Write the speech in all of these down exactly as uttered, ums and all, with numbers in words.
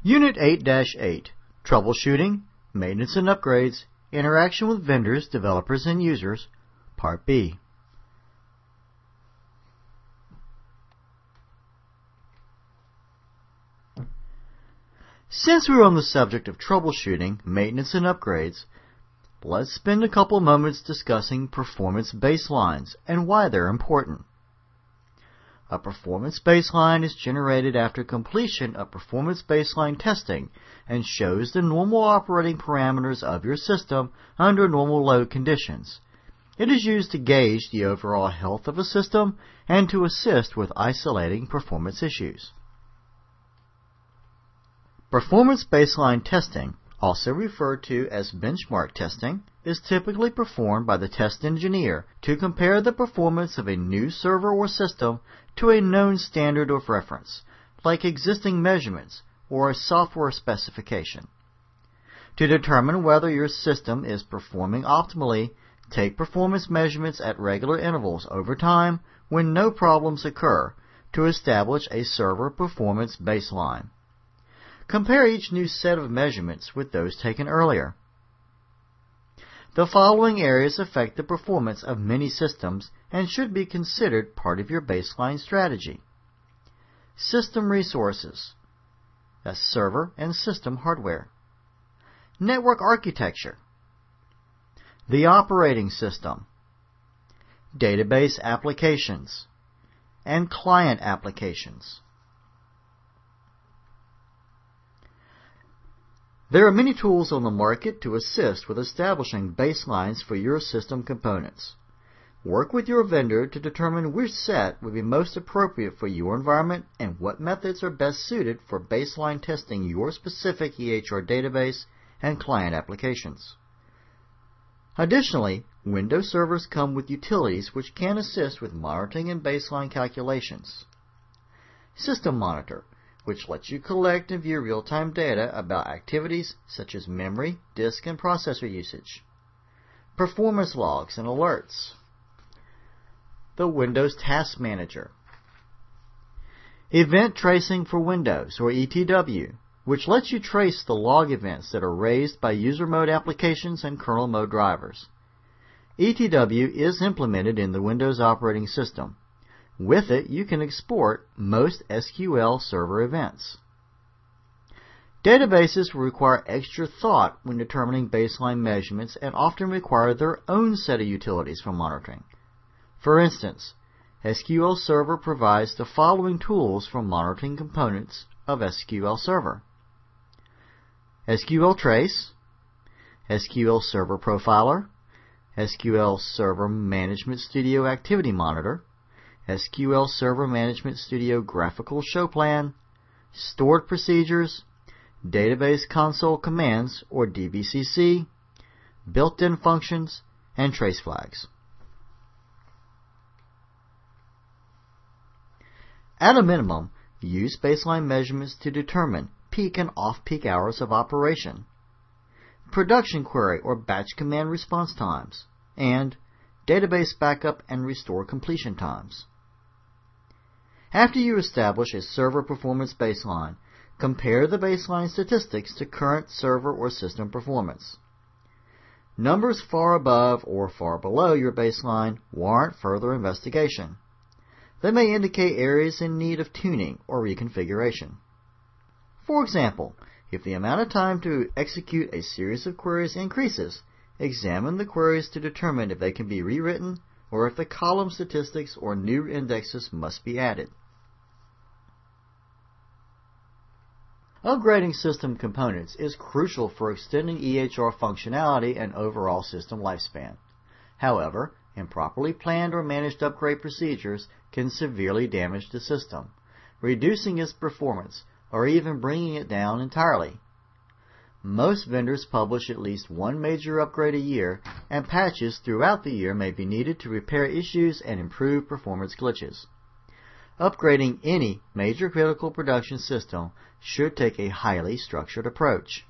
Unit eight dash eight, Troubleshooting, Maintenance and Upgrades, Interaction with Vendors, Developers, and Users, Part B. Since we're on the subject of troubleshooting, maintenance, and upgrades, let's spend a couple moments discussing performance baselines and why they're important. A performance baseline is generated after completion of performance baseline testing and shows the normal operating parameters of your system under normal load conditions. It is used to gauge the overall health of a system and to assist with isolating performance issues. Performance baseline testing, also referred to as benchmark testing, is typically performed by the test engineer to compare the performance of a new server or system to a known standard of reference, like existing measurements or a software specification. To determine whether your system is performing optimally, take performance measurements at regular intervals over time when no problems occur to establish a server performance baseline. Compare each new set of measurements with those taken earlier. The following areas affect the performance of many systems and should be considered part of your baseline strategy. System resources. That's server and system hardware. Network architecture. The operating system. Database applications. And client applications. There are many tools on the market to assist with establishing baselines for your system components. Work with your vendor to determine which set would be most appropriate for your environment and what methods are best suited for baseline testing your specific E H R database and client applications. Additionally, Windows servers come with utilities which can assist with monitoring and baseline calculations. System Monitor, which lets you collect and view real-time data about activities such as memory, disk, and processor usage. Performance logs and alerts. The Windows Task Manager. Event Tracing for Windows, or E T W, which lets you trace the log events that are raised by user mode applications and kernel mode drivers. E T W is implemented in the Windows operating system. With it, you can export most S Q L Server events. Databases will require extra thought when determining baseline measurements and often require their own set of utilities for monitoring. For instance, S Q L Server provides the following tools for monitoring components of S Q L Server: S Q L Trace, S Q L Server Profiler, S Q L Server Management Studio Activity Monitor, S Q L Server Management Studio Graphical Show Plan, Stored Procedures, Database Console Commands, or D B C C, Built-in Functions, and Trace Flags. At a minimum, use baseline measurements to determine peak and off-peak hours of operation, production query or batch command response times, and database backup and restore completion times. After you establish a server performance baseline, compare the baseline statistics to current server or system performance. Numbers far above or far below your baseline warrant further investigation. They may indicate areas in need of tuning or reconfiguration. For example, if the amount of time to execute a series of queries increases, examine the queries to determine if they can be rewritten or if the column statistics or new indexes must be added. Upgrading system components is crucial for extending E H R functionality and overall system lifespan. However, improperly planned or managed upgrade procedures can severely damage the system, reducing its performance or even bringing it down entirely. Most vendors publish at least one major upgrade a year, and patches throughout the year may be needed to repair issues and improve performance glitches. Upgrading any major critical production system should take a highly structured approach.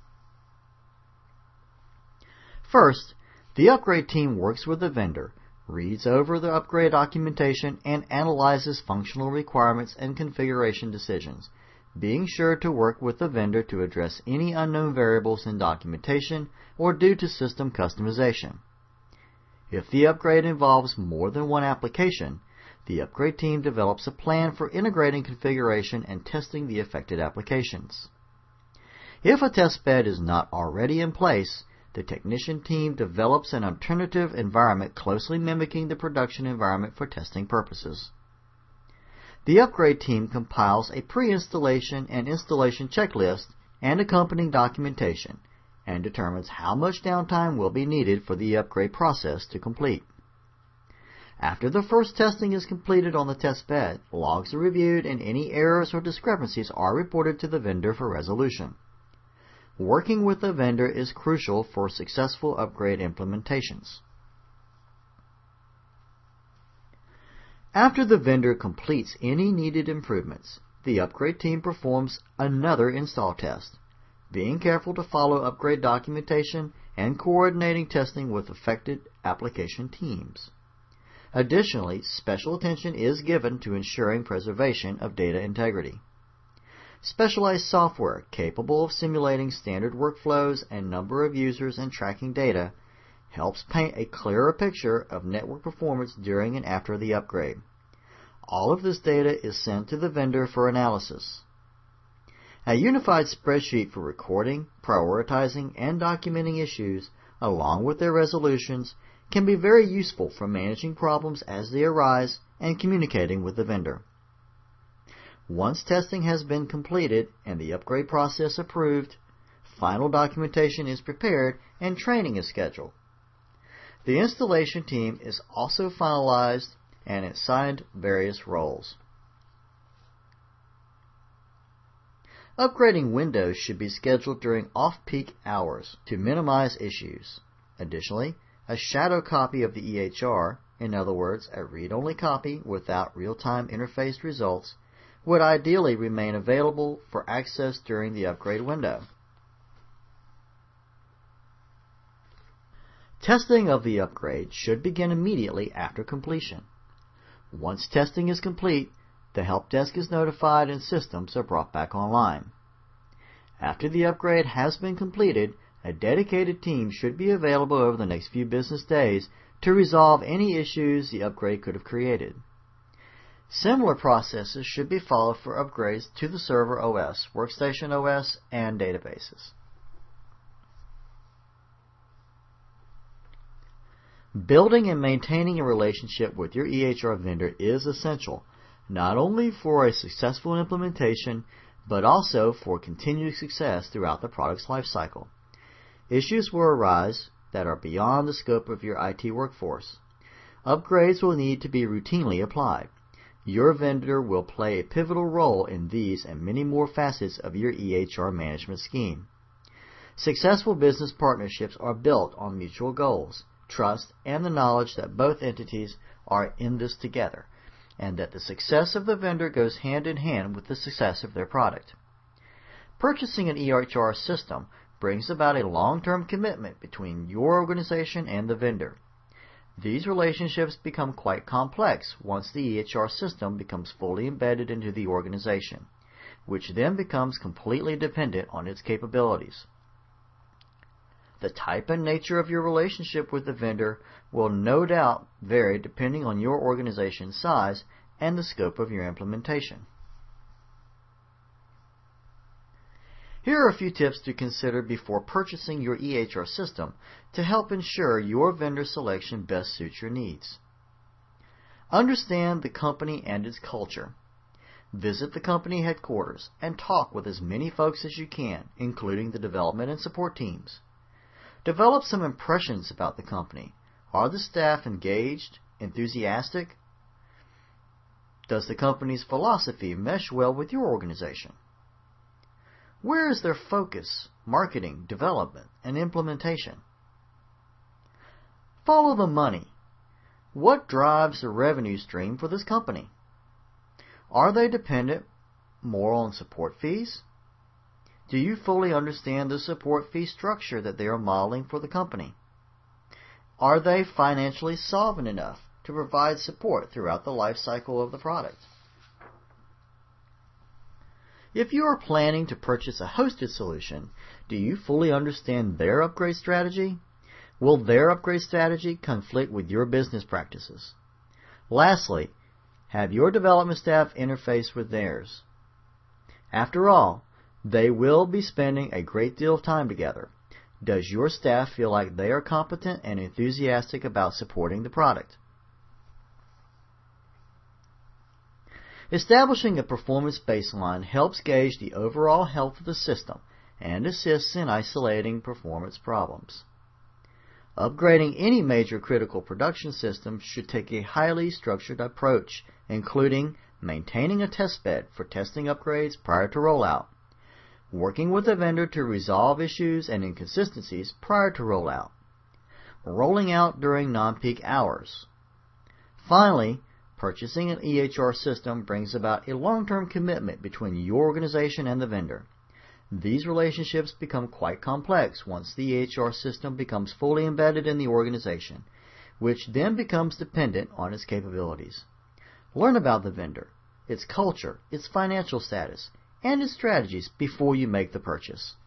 First, the upgrade team works with the vendor, reads over the upgrade documentation, and analyzes functional requirements and configuration decisions, being sure to work with the vendor to address any unknown variables in documentation or due to system customization. If the upgrade involves more than one application, the upgrade team develops a plan for integrating configuration and testing the affected applications. If a test bed is not already in place, the technician team develops an alternative environment closely mimicking the production environment for testing purposes. The upgrade team compiles a pre-installation and installation checklist and accompanying documentation and determines how much downtime will be needed for the upgrade process to complete. After the first testing is completed on the test bed, logs are reviewed and any errors or discrepancies are reported to the vendor for resolution. Working with the vendor is crucial for successful upgrade implementations. After the vendor completes any needed improvements, the upgrade team performs another install test, being careful to follow upgrade documentation and coordinating testing with affected application teams. Additionally, special attention is given to ensuring preservation of data integrity. Specialized software capable of simulating standard workflows and number of users and tracking data helps paint a clearer picture of network performance during and after the upgrade. All of this data is sent to the vendor for analysis. A unified spreadsheet for recording, prioritizing, and documenting issues, along with their resolutions, can be very useful for managing problems as they arise and communicating with the vendor. Once testing has been completed and the upgrade process approved, final documentation is prepared and training is scheduled. The installation team is also finalized and assigned various roles. Upgrading Windows should be scheduled during off-peak hours to minimize issues. Additionally, a shadow copy of the E H R, in other words, a read-only copy without real-time interfaced results, would ideally remain available for access during the upgrade window. Testing of the upgrade should begin immediately after completion. Once testing is complete, the help desk is notified and systems are brought back online. After the upgrade has been completed, a dedicated team should be available over the next few business days to resolve any issues the upgrade could have created. Similar processes should be followed for upgrades to the server O S, workstation O S, and databases. Building and maintaining a relationship with your E H R vendor is essential, not only for a successful implementation, but also for continued success throughout the product's lifecycle. Issues will arise that are beyond the scope of your I T workforce. Upgrades will need to be routinely applied. Your vendor will play a pivotal role in these and many more facets of your E H R management scheme. Successful business partnerships are built on mutual goals, trust, and the knowledge that both entities are in this together, and that the success of the vendor goes hand in hand with the success of their product. Purchasing an E H R system brings about a long-term commitment between your organization and the vendor. These relationships become quite complex once the E H R system becomes fully embedded into the organization, which then becomes completely dependent on its capabilities. The type and nature of your relationship with the vendor will no doubt vary depending on your organization's size and the scope of your implementation. Here are a few tips to consider before purchasing your E H R system to help ensure your vendor selection best suits your needs. Understand the company and its culture. Visit the company headquarters and talk with as many folks as you can, including the development and support teams. Develop some impressions about the company. Are the staff engaged, enthusiastic? Does the company's philosophy mesh well with your organization? Where is their focus, marketing, development, and implementation? Follow the money. What drives the revenue stream for this company? Are they dependent more on support fees? Do you fully understand the support fee structure that they are modeling for the company? Are they financially solvent enough to provide support throughout the life cycle of the product? If you are planning to purchase a hosted solution, do you fully understand their upgrade strategy? Will their upgrade strategy conflict with your business practices? Lastly, have your development staff interface with theirs. After all, they will be spending a great deal of time together. Does your staff feel like they are competent and enthusiastic about supporting the product? Establishing a performance baseline helps gauge the overall health of the system and assists in isolating performance problems. Upgrading any major critical production system should take a highly structured approach, including maintaining a test bed for testing upgrades prior to rollout, working with a vendor to resolve issues and inconsistencies prior to rollout, rolling out during non-peak hours. Finally, purchasing an E H R system brings about a long-term commitment between your organization and the vendor. These relationships become quite complex once the E H R system becomes fully embedded in the organization, which then becomes dependent on its capabilities. Learn about the vendor, its culture, its financial status, and its strategies before you make the purchase.